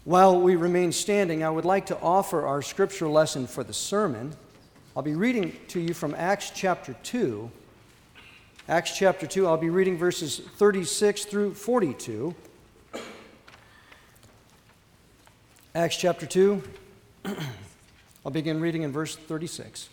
While we remain standing, I would like to offer our scripture lesson for the sermon. I'll be reading to you from Acts chapter 2. Acts chapter 2, I'll be reading verses 36 through 42. Acts chapter 2, I'll begin reading in verse 36.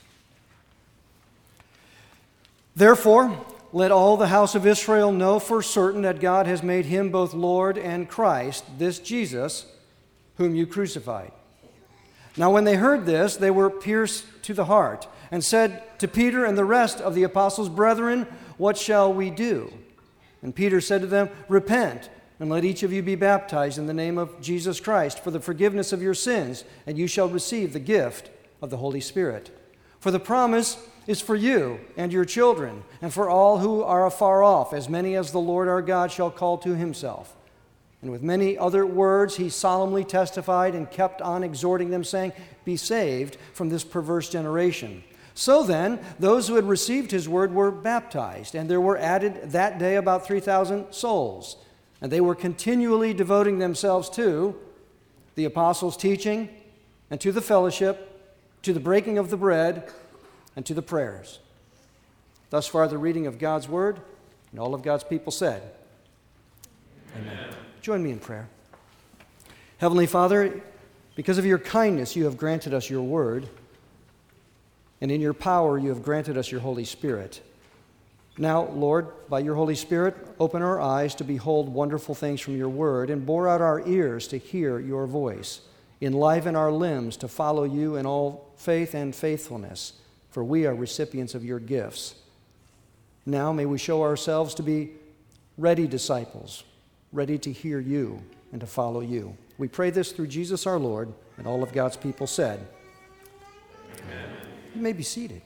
Therefore, let all the house of Israel know for certain that God has made him both Lord and Christ, this Jesus, whom you crucified. Now when they heard this, they were pierced to the heart, and said to Peter and the rest of the apostles, Brethren, what shall we do? And Peter said to them, Repent, and let each of you be baptized in the name of Jesus Christ for the forgiveness of your sins, and you shall receive the gift of the Holy Spirit. For the promise is for you and your children, and for all who are afar off, as many as the Lord our God shall call to himself. And with many other words he solemnly testified and kept on exhorting them, saying, Be saved from this perverse generation. So then, those who had received his word were baptized, and there were added that day about 3,000 souls. And they were continually devoting themselves to the apostles' teaching, and to the fellowship, to the breaking of the bread, and to the prayers. Thus far the reading of God's word, and all of God's people said, Amen. Join me in prayer. Heavenly Father, because of your kindness you have granted us your word, and in your power you have granted us your Holy Spirit. Now, Lord, by your Holy Spirit, open our eyes to behold wonderful things from your word, and bore out our ears to hear your voice. Enliven our limbs to follow you in all faith and faithfulness, for we are recipients of your gifts. Now may we show ourselves to be ready disciples, ready to hear you and to follow you. We pray this through Jesus our Lord, and all of God's people said, Amen. You may be seated.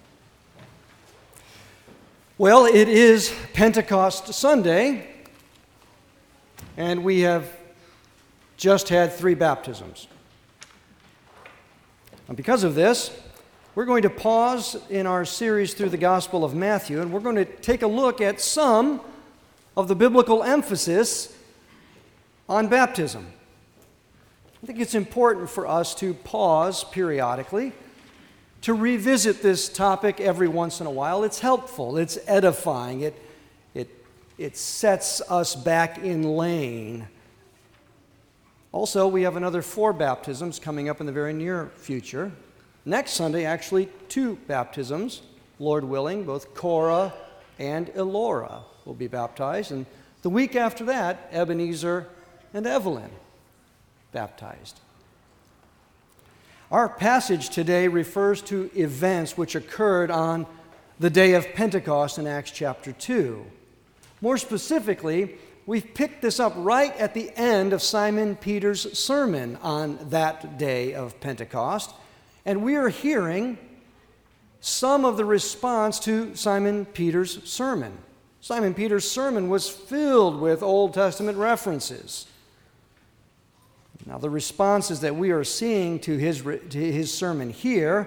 Well, it is Pentecost Sunday, and we have just had 3 baptisms. And because of this, we're going to pause in our series through the Gospel of Matthew, and we're going to take a look at some of the biblical emphasis on baptism. I think it's important for us to pause periodically to revisit this topic every once in a while. It's helpful, it's edifying, it sets us back in lane. Also, we have another 4 baptisms coming up in the very near future. Next Sunday, actually 2 baptisms, Lord willing. Both Cora and Elora will be baptized. And the week after that, Ebenezer and Evelyn baptized. Our passage today refers to events which occurred on the day of Pentecost in Acts chapter 2. More specifically, we've picked this up right at the end of Simon Peter's sermon on that day of Pentecost, and we are hearing some of the response to Simon Peter's sermon. Simon Peter's sermon was filled with Old Testament references. Now, the responses that we are seeing to his sermon here,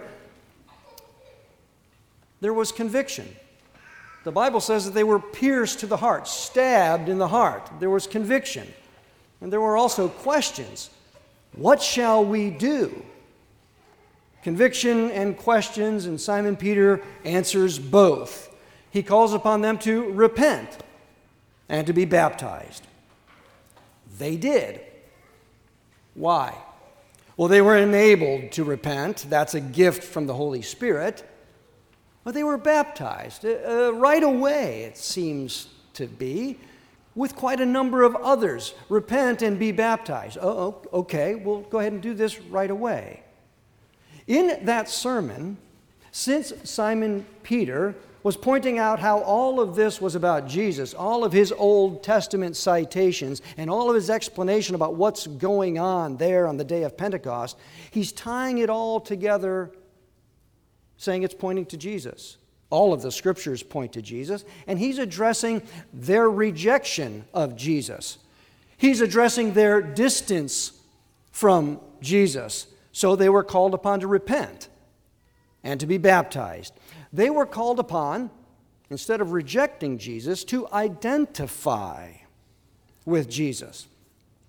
there was conviction. The Bible says that they were pierced to the heart, stabbed in the heart. There was conviction. And there were also questions. What shall we do? Conviction and questions, and Simon Peter answers both. He calls upon them to repent and to be baptized. They did. Why? Well, they were enabled to repent. That's a gift from the Holy Spirit. But they were baptized right away, it seems to be, with quite a number of others. Repent and be baptized. Oh, okay, we'll go ahead and do this right away. In that sermon, since Simon Peter was pointing out how all of this was about Jesus, all of his Old Testament citations, and all of his explanation about what's going on there on the day of Pentecost, he's tying it all together, saying it's pointing to Jesus. All of the scriptures point to Jesus, and he's addressing their rejection of Jesus. He's addressing their distance from Jesus. So they were called upon to repent and to be baptized. They were called upon, instead of rejecting Jesus, to identify with Jesus.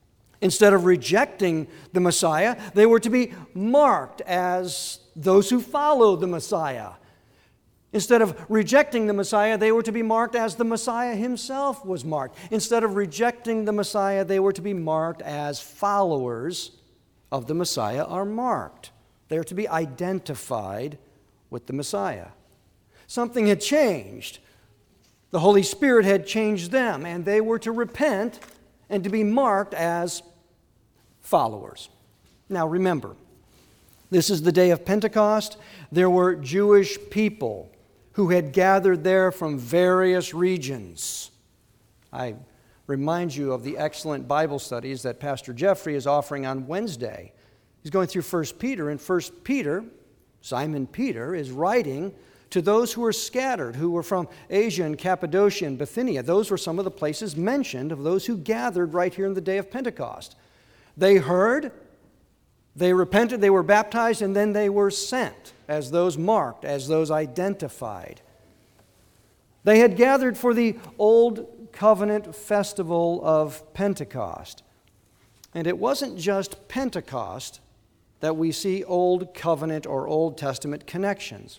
Instead of rejecting the Messiah, they were to be marked as those who follow the Messiah. Instead of rejecting the Messiah, they were to be marked as the Messiah himself was marked. Instead of rejecting the Messiah, they were to be marked as followers of the Messiah are marked. They are to be identified with the Messiah. Something had changed. The Holy Spirit had changed them, and they were to repent and to be marked as followers. Now remember, this is the day of Pentecost. There were Jewish people who had gathered there from various regions. I remind you of the excellent Bible studies that Pastor Jeffrey is offering on Wednesday. He's going through 1 Peter, and 1 Peter, Simon Peter, is writing to those who were scattered, who were from Asia and Cappadocia and Bithynia. Those were some of the places mentioned of those who gathered right here in the day of Pentecost. They heard, they repented, they were baptized, and then they were sent as those marked, as those identified. They had gathered for the Old Covenant festival of Pentecost. And it wasn't just Pentecost that we see Old Covenant or Old Testament connections.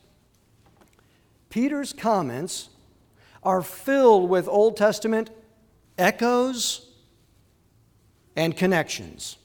Peter's comments are filled with Old Testament echoes and connections.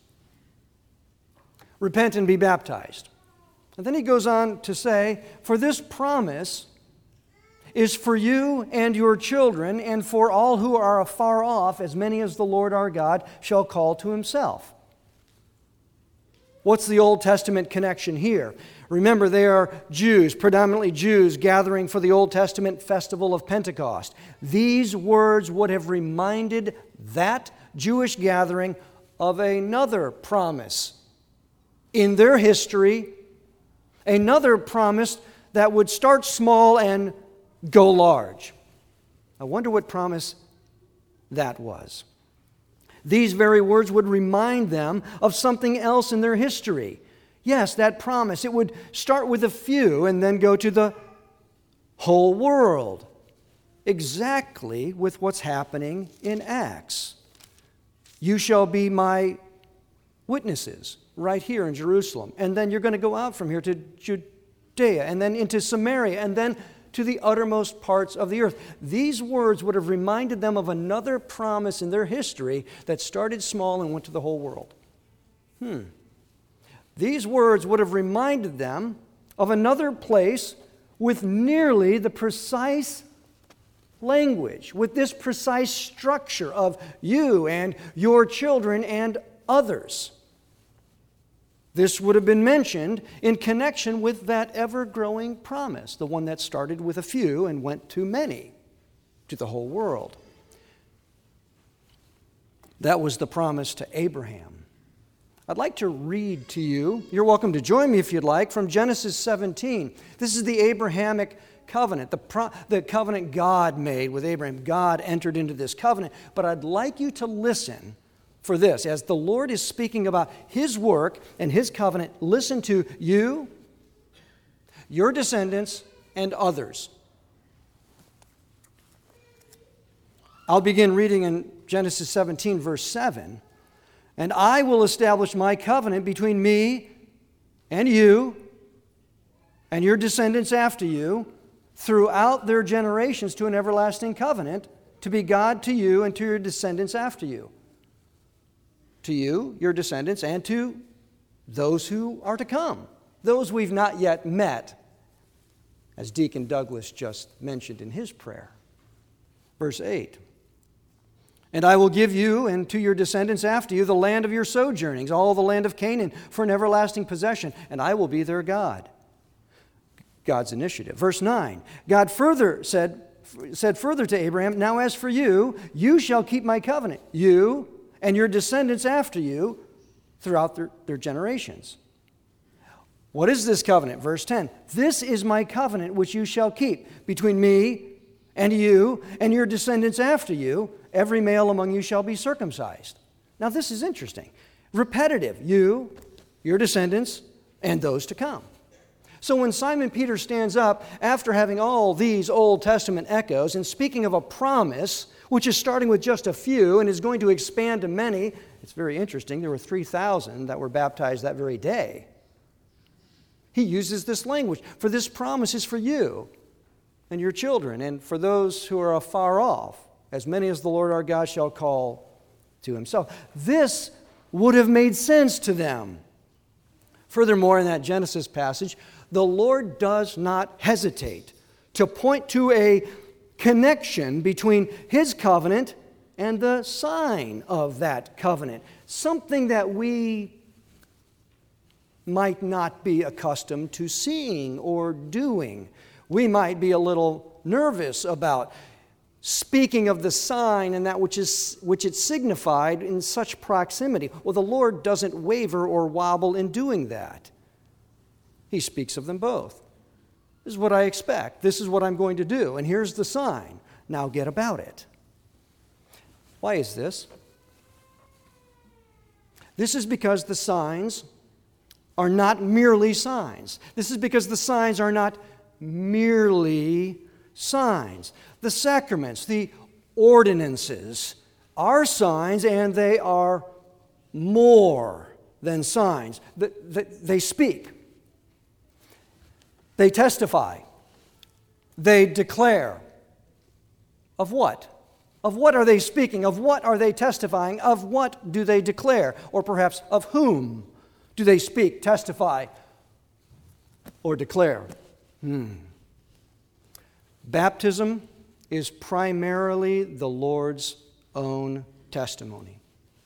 Repent and be baptized. And then he goes on to say, for this promise is for you and your children, and for all who are afar off, as many as the Lord our God shall call to himself. What's the Old Testament connection here? Remember, they are Jews, predominantly Jews, gathering for the Old Testament festival of Pentecost. These words would have reminded that Jewish gathering of another promise in their history, another promise that would start small and go large. I wonder what promise that was. These very words would remind them of something else in their history. Yes, that promise. It would start with a few and then go to the whole world. Exactly with what's happening in Acts. You shall be my witnesses right here in Jerusalem. And then you're going to go out from here to Judea and then into Samaria and then to the uttermost parts of the earth. These words would have reminded them of another promise in their history that started small and went to the whole world. These words would have reminded them of another place with nearly the precise language, with this precise structure of you and your children and others. This would have been mentioned in connection with that ever-growing promise, the one that started with a few and went to many, to the whole world. That was the promise to Abraham. I'd like to read to you, you're welcome to join me if you'd like, from Genesis 17. This is the Abrahamic covenant, the covenant God made with Abraham. God entered into this covenant, but I'd like you to listen for this. As the Lord is speaking about His work and His covenant, listen to you, your descendants, and others. I'll begin reading in Genesis 17, verse 7. And I will establish my covenant between me and you and your descendants after you throughout their generations to an everlasting covenant, to be God to you and to your descendants after you. To you, your descendants, and to those who are to come, those we've not yet met, as Deacon Douglas just mentioned in his prayer. Verse 8, and I will give you and to your descendants after you the land of your sojournings, all the land of Canaan, for an everlasting possession, and I will be their God. God's initiative. Verse 9, God further said further to Abraham, now as for you, you shall keep my covenant, you and your descendants after you throughout their generations. What is this covenant? Verse 10, this is my covenant which you shall keep between me and you and your descendants after you. Every male among you shall be circumcised. Now this is interesting. Repetitive. You, your descendants, and those to come. So when Simon Peter stands up after having all these Old Testament echoes and speaking of a promise which is starting with just a few and is going to expand to many, It's very interesting. There were 3,000 that were baptized that very day. He uses this language. For this promise is for you and your children, and for those who are afar off, as many as the Lord our God shall call to himself. This would have made sense to them. Furthermore, in that Genesis passage, the Lord does not hesitate to point to a connection between his covenant and the sign of that covenant, something that we might not be accustomed to seeing or doing. We might be a little nervous about speaking of the sign and that which it signified in such proximity. Well, the Lord doesn't waver or wobble in doing that. He speaks of them both. This is what I expect. This is what I'm going to do. And here's the sign. Now get about it. Why is this? This is because the signs are not merely signs. This is because the signs are not merely signs. The sacraments, the ordinances, are signs, and they are more than signs. They speak. They testify. They declare. Of what? Of what are they speaking? Of what are they testifying? Of what do they declare? Or perhaps of whom do they speak, testify, or declare? Baptism is primarily the Lord's own testimony.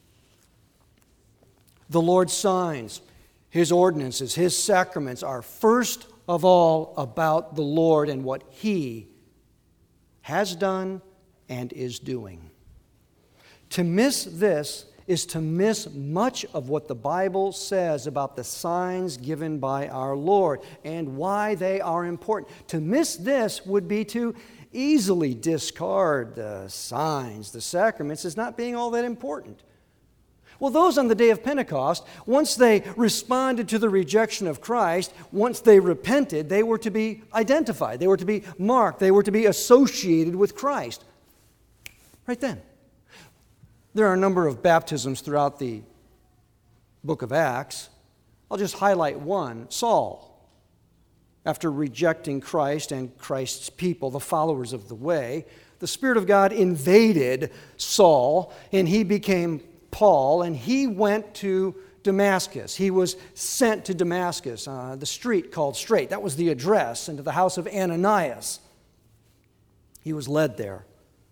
The Lord's signs, his ordinances, his sacraments are first of all about the Lord and what he has done and is doing. To miss this is to miss much of what the Bible says about the signs given by our Lord and why they are important. To miss this would be to easily discard the signs, the sacraments, as not being all that important. Well, those on the day of Pentecost, once they responded to the rejection of Christ, once they repented, they were to be identified, they were to be marked, they were to be associated with Christ. Right then. There are a number of baptisms throughout the book of Acts. I'll just highlight one. Saul, after rejecting Christ and Christ's people, the followers of the way, the Spirit of God invaded Saul, and he became Paul, and he went to Damascus. He was sent to Damascus, the street called Straight. That was the address, and to the house of Ananias. He was led there.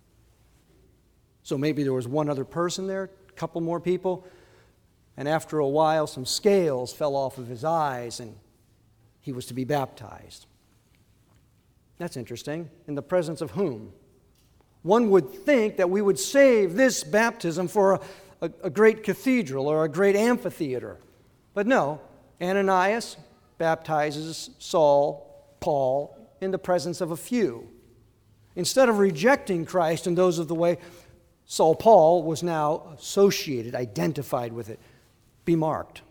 So maybe there was one other person there, a couple more people, and after a while some scales fell off of his eyes and he was to be baptized. That's interesting. In the presence of whom? One would think that we would save this baptism for a great cathedral or a great amphitheater. But no, Ananias baptizes Paul, in the presence of a few. Instead of rejecting Christ and those of the way, Paul was now associated, identified with it, be marked.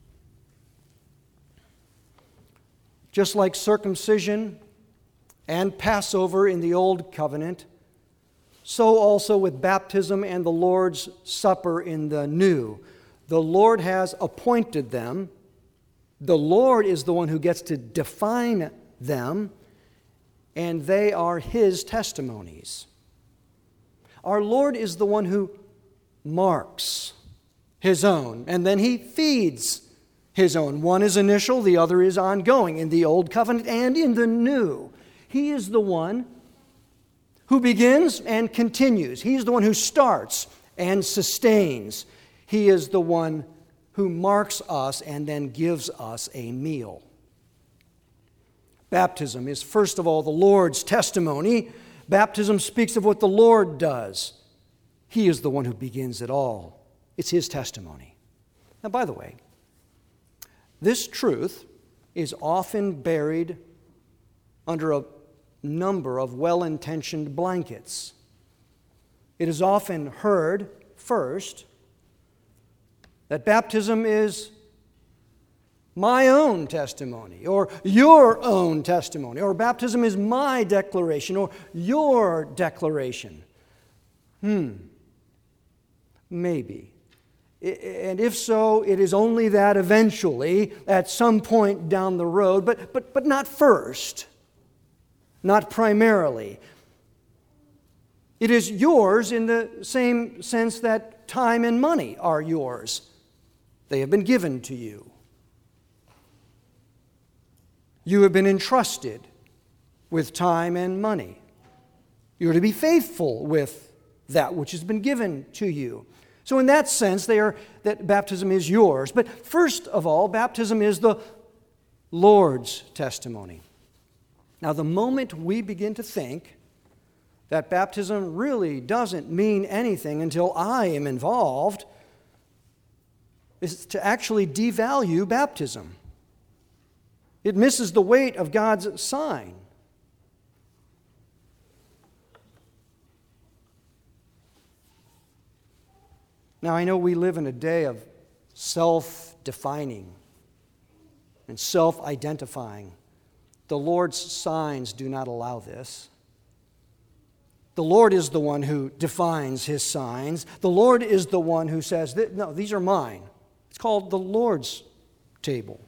Just like circumcision and Passover in the Old Covenant, so also with baptism and the Lord's Supper in the New. The Lord has appointed them. The Lord is the one who gets to define them, and they are his testimonies. Our Lord is the one who marks his own, and then he feeds his own. One is initial, the other is ongoing in the Old Covenant and in the New. He is the one who begins and continues. He is the one who starts and sustains. He is the one who marks us and then gives us a meal. Baptism is first of all the Lord's testimony. Baptism speaks of what the Lord does. He is the one who begins it all. It's his testimony. Now, by the way, this truth is often buried under a number of well-intentioned blankets. It is often heard, first, that baptism is my own testimony, or your own testimony, or baptism is my declaration, or your declaration. Maybe. And if so, it is only that eventually, at some point down the road, but not first, not primarily. It is yours in the same sense that time and money are yours. They have been given to you. You have been entrusted with time and money. You are to be faithful with that which has been given to you. So in that sense, that baptism is yours. But first of all, baptism is the Lord's testimony. Now, the moment we begin to think that baptism really doesn't mean anything until I am involved, is to actually devalue baptism. It misses the weight of God's sign. Now, I know we live in a day of self-defining and self-identifying. The Lord's signs do not allow this. The Lord is the one who defines His signs. The Lord is the one who says, no, these are mine. It's called the Lord's table.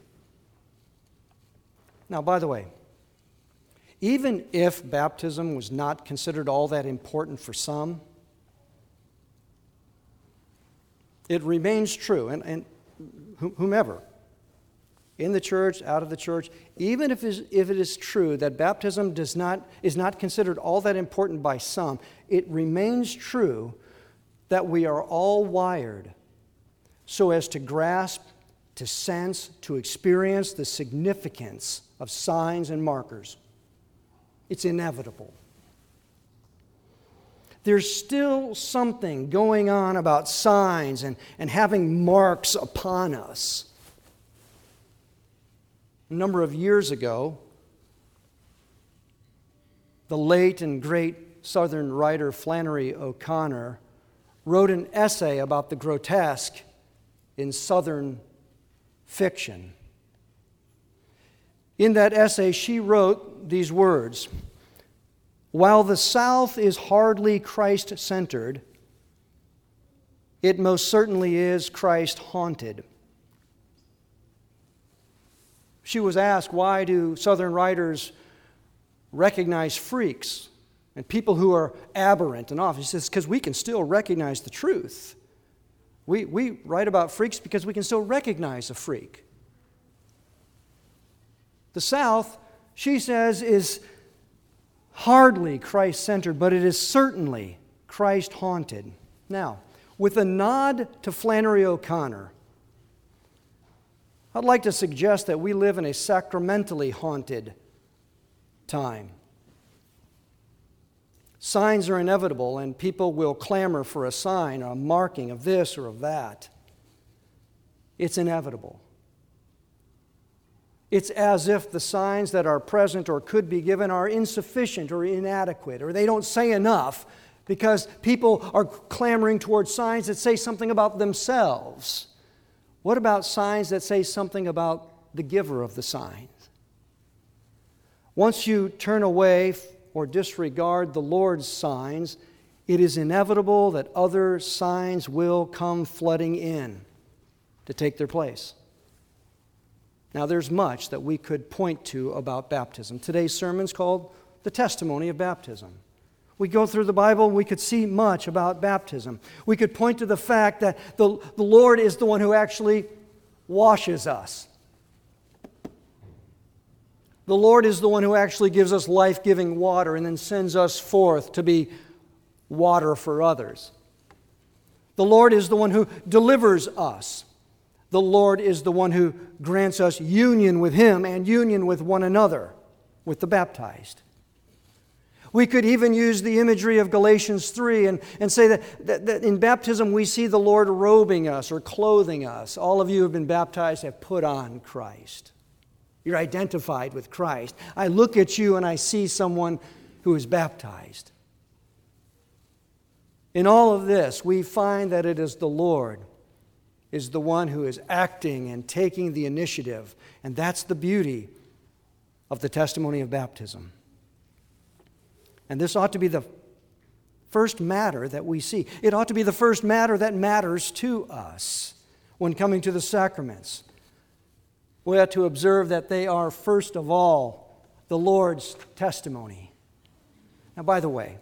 Now, by the way, even if baptism was not considered all that important for some, it remains true, and whomever, in the church, out of the church, even if it is true that baptism is not considered all that important by some, it remains true that we are all wired so as to grasp, to sense, to experience the significance of signs and markers. It's inevitable. There's still something going on about signs and having marks upon us. A number of years ago, the late and great Southern writer Flannery O'Connor wrote an essay about the grotesque in Southern fiction. In that essay, she wrote these words: "While the South is hardly Christ-centered, it most certainly is Christ-haunted." She was asked, why do Southern writers recognize freaks and people who are aberrant and off? She says, because we can still recognize the truth. We write about freaks because we can still recognize a freak. The South, she says, is hardly Christ-centered, but it is certainly Christ-haunted. Now, with a nod to Flannery O'Connor, I'd like to suggest that we live in a sacramentally haunted time. Signs are inevitable, and people will clamor for a sign or a marking of this or of that. It's inevitable. It's as if the signs that are present or could be given are insufficient or inadequate, or they don't say enough because people are clamoring towards signs that say something about themselves. What about signs that say something about the giver of the signs? Once you turn away or disregard the Lord's signs, it is inevitable that other signs will come flooding in to take their place. Now, there's much that we could point to about baptism. Today's sermon is called The Testimony of Baptism. We go through the Bible and we could see much about baptism. We could point to the fact that the Lord is the one who actually washes us. The Lord is the one who actually gives us life-giving water and then sends us forth to be water for others. The Lord is the one who delivers us. The Lord is the one who grants us union with Him and union with one another, with the baptized. We could even use the imagery of Galatians 3 and say that in baptism we see the Lord robing us or clothing us. All of you who have been baptized have put on Christ. You're identified with Christ. I look at you and I see someone who is baptized. In all of this, we find that it is the Lord is the one who is acting and taking the initiative. And that's the beauty of the testimony of baptism. And this ought to be the first matter that we see. It ought to be the first matter that matters to us when coming to the sacraments. We ought to observe that they are, first of all, the Lord's testimony. Now, by the way,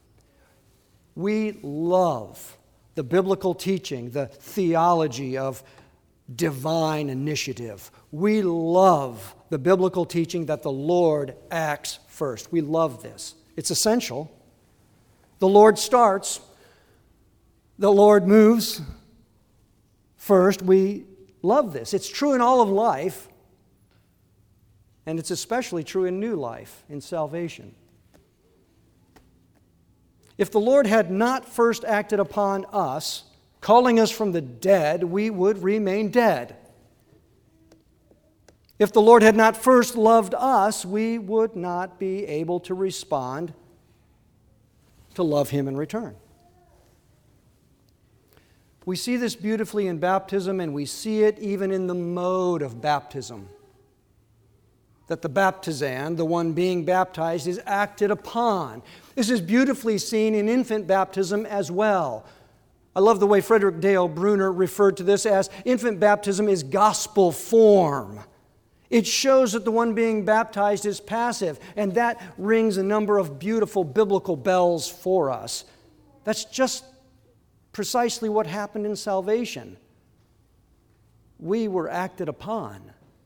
we love the biblical teaching, the theology of divine initiative. We love the biblical teaching that the Lord acts first. We love this. It's essential. The Lord starts. The Lord moves first. We love this. It's true in all of life, and it's especially true in new life, in salvation. If the Lord had not first acted upon us, calling us from the dead, we would remain dead. If the Lord had not first loved us, we would not be able to respond to love Him in return. We see this beautifully in baptism, and we see it even in the mode of baptism. That the baptizand, the one being baptized, is acted upon. This is beautifully seen in infant baptism as well. I love the way Frederick Dale Bruner referred to this as infant baptism is gospel form. It shows that the one being baptized is passive, and that rings a number of beautiful biblical bells for us. That's just precisely what happened in salvation. We were acted upon.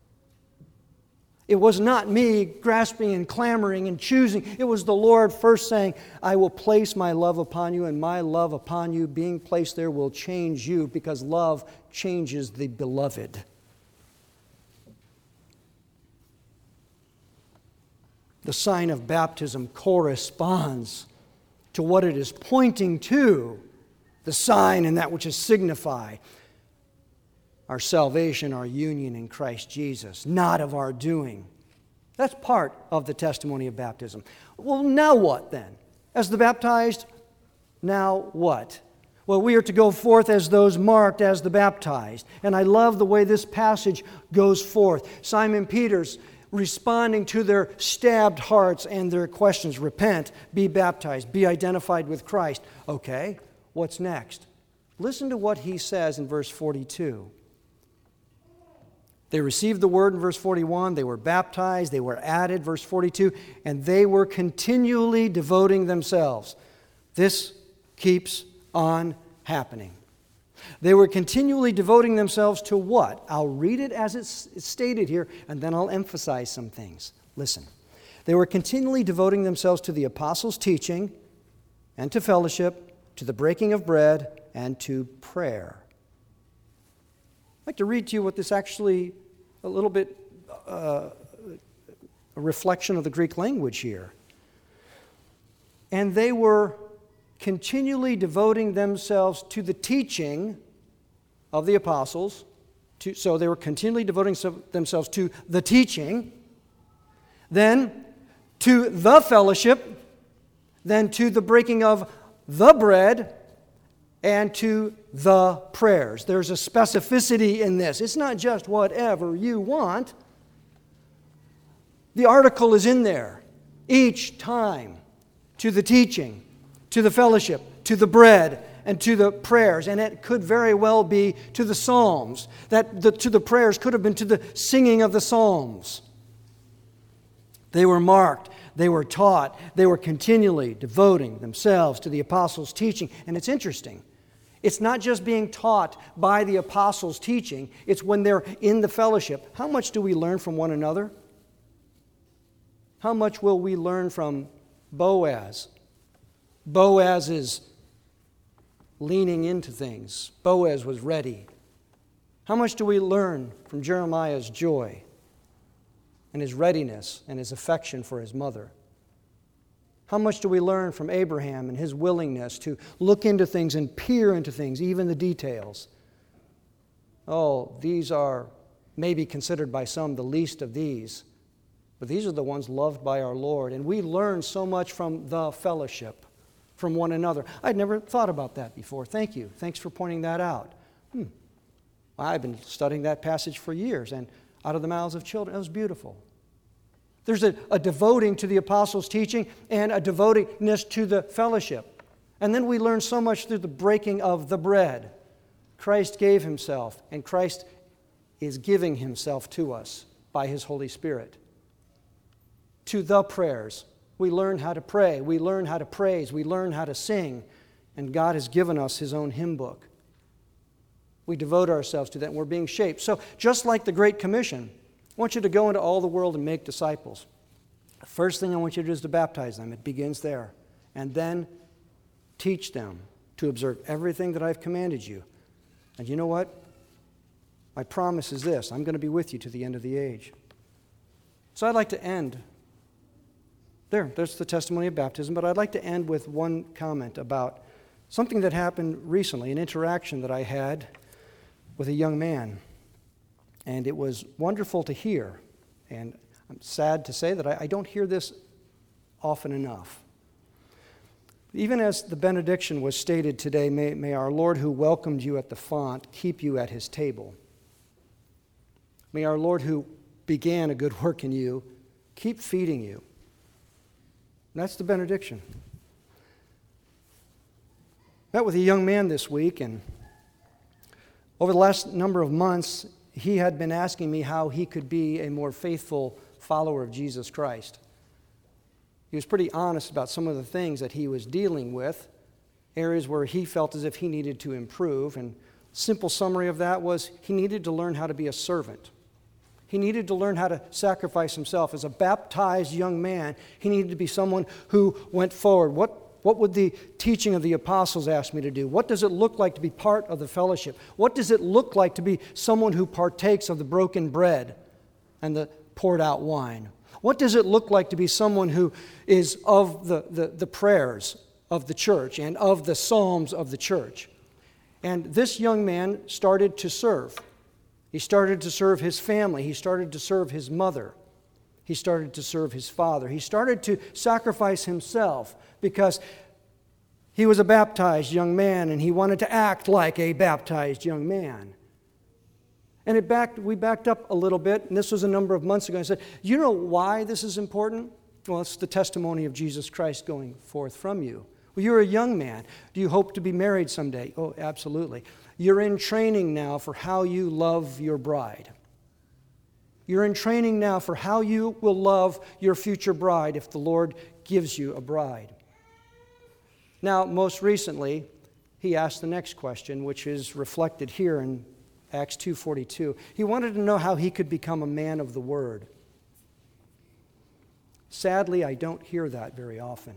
It was not me grasping and clamoring and choosing. It was the Lord first saying, I will place my love upon you, and my love upon you being placed there will change you, because love changes the beloved. The sign of baptism corresponds to what it is pointing to, the sign and that which is signified. Our salvation, our union in Christ Jesus, not of our doing. That's part of the testimony of baptism. Well, now what then? As the baptized, now what? Well, we are to go forth as those marked as the baptized. And I love the way this passage goes forth. Simon Peter's responding to their stabbed hearts and their questions. Repent, be baptized, be identified with Christ. Okay, what's next? Listen to what he says in verse 42. They received the word in verse 41, they were baptized, they were added, verse 42, and they were continually devoting themselves. This keeps on happening. They were continually devoting themselves to what? I'll read it as it's stated here, and then I'll emphasize some things. Listen. They were continually devoting themselves to the apostles' teaching and to fellowship, to the breaking of bread, and to prayer. I'd like to read to you what this actually, a little bit, a reflection of the Greek language here. And they were continually devoting themselves to the teaching of the apostles. So they were continually devoting themselves to the teaching, then to the fellowship, then to the breaking of the bread, and to the prayers. There's a specificity in this. It's not just whatever you want. The article is in there. Each time, to the teaching, to the fellowship, to the bread, and to the prayers. And it could very well be to the psalms. To the prayers could have been to the singing of the psalms. They were marked. They were taught. They were continually devoting themselves to the apostles' teaching. And it's interesting. It's not just being taught by the apostles' teaching. It's when they're in the fellowship. How much do we learn from one another? How much will we learn from Boaz? Boaz is leaning into things. Boaz was ready. How much do we learn from Jeremiah's joy and his readiness and his affection for his mother? How much do we learn from Abraham and his willingness to look into things and peer into things, even the details? Oh, these are maybe considered by some the least of these, but these are the ones loved by our Lord. And we learn so much from the fellowship, from one another. I'd never thought about that before. Thank you. Thanks for pointing that out. I've been studying that passage for years, and out of the mouths of children. It was beautiful. There's a devoting to the apostles' teaching and a devotingness to the fellowship. And then we learn so much through the breaking of the bread. Christ gave himself, and Christ is giving himself to us by his Holy Spirit. To the prayers. We learn how to pray. We learn how to praise. We learn how to sing. And God has given us his own hymn book. We devote ourselves to that, and we're being shaped. So just like the Great Commission, I want you to go into all the world and make disciples. The first thing I want you to do is to baptize them. It begins there. And then teach them to observe everything that I've commanded you. And you know what? My promise is this: I'm going to be with you to the end of the age. So I'd like to end there's the testimony of baptism, but I'd like to end with one comment about something that happened recently, an interaction that I had with a young man. And it was wonderful to hear. And I'm sad to say that I don't hear this often enough. Even as the benediction was stated today, may our Lord who welcomed you at the font keep you at his table. May our Lord who began a good work in you keep feeding you. And that's the benediction. Met with a young man this week, and over the last number of months, he had been asking me how he could be a more faithful follower of Jesus Christ. He was pretty honest about some of the things that he was dealing with, areas where he felt as if he needed to improve. And simple summary of that was he needed to learn how to be a servant. He needed to learn how to sacrifice himself. As a baptized young man, he needed to be someone who went forward. What would the teaching of the apostles ask me to do? What does it look like to be part of the fellowship? What does it look like to be someone who partakes of the broken bread and the poured out wine? What does it look like to be someone who is of the prayers of the church and of the psalms of the church? And this young man started to serve. He started to serve his family. He started to serve his mother. He started to serve his father. He started to sacrifice himself because he was a baptized young man and he wanted to act like a baptized young man. And we backed up a little bit, and this was a number of months ago. I said, you know why this is important? Well, it's the testimony of Jesus Christ going forth from you. Well, you're a young man. Do you hope to be married someday? Oh, absolutely. You're in training now for how you love your bride. You're in training now for how you will love your future bride if the Lord gives you a bride. Now, most recently, he asked the next question, which is reflected here in Acts 2:42. He wanted to know how he could become a man of the Word. Sadly, I don't hear that very often.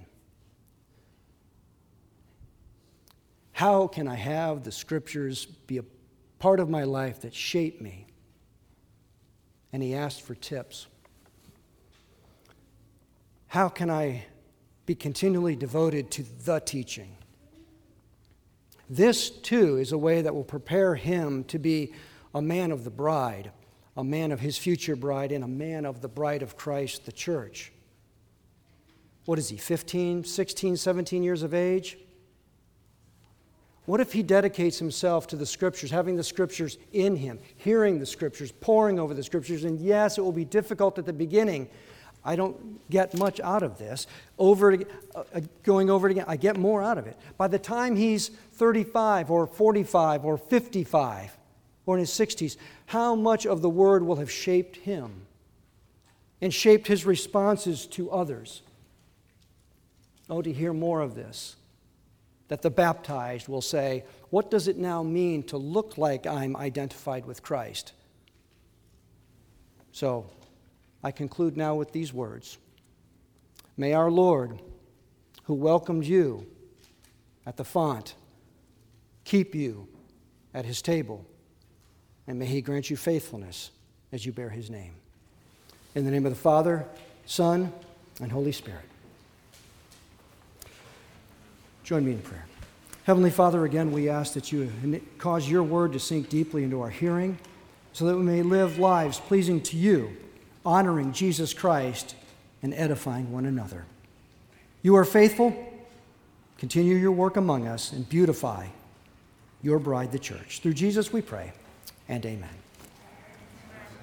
How can I have the Scriptures be a part of my life that shape me? And he asked for tips. How can I be continually devoted to the teaching? This, too, is a way that will prepare him to be a man of the bride, a man of his future bride, and a man of the bride of Christ, the church. What is he, 15, 16, 17 years of age? What if he dedicates himself to the Scriptures, having the Scriptures in him, hearing the Scriptures, poring over the Scriptures? And yes, it will be difficult at the beginning. I don't get much out of this. Going over it again, I get more out of it. By the time he's 35 or 45 or 55 or in his 60s, how much of the Word will have shaped him and shaped his responses to others? Oh, to hear more of this. That the baptized will say, what does it now mean to look like I'm identified with Christ? So, I conclude now with these words. May our Lord, who welcomed you at the font, keep you at his table, and may he grant you faithfulness as you bear his name. In the name of the Father, Son, and Holy Spirit. Join me in prayer. Heavenly Father, again, we ask that you cause your word to sink deeply into our hearing so that we may live lives pleasing to you, honoring Jesus Christ and edifying one another. You are faithful. Continue your work among us and beautify your bride, the church. Through Jesus we pray, and amen.